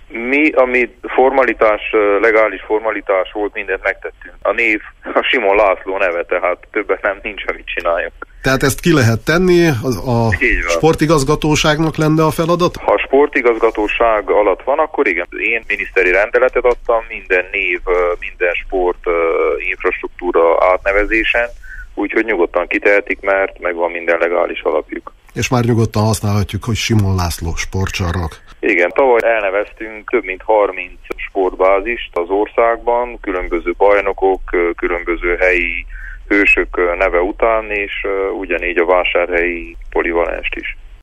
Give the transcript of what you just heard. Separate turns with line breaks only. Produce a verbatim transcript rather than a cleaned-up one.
Mi, ami formalitás, legális formalitás volt, mindent megtettünk. A név a Simon László neve, tehát többet nem nincs, amit csináljunk.
Tehát ezt ki lehet tenni, a, a sportigazgatóságnak lenne a feladat?
Ha a sportigazgatóság alatt van, akkor igen. Én miniszteri rendeletet adtam minden név, minden sport infrastruktúra átnevezésen, úgyhogy nyugodtan kitehetik, mert megvan minden legális alapjuk.
És már nyugodtan használhatjuk, hogy Simon László sportcsarnok.
Igen, tavaly elneveztünk több mint harminc sportbázist az országban, különböző bajnokok, különböző helyi hősök neve után, és ugyanígy a vásárhelyi polivalenst is.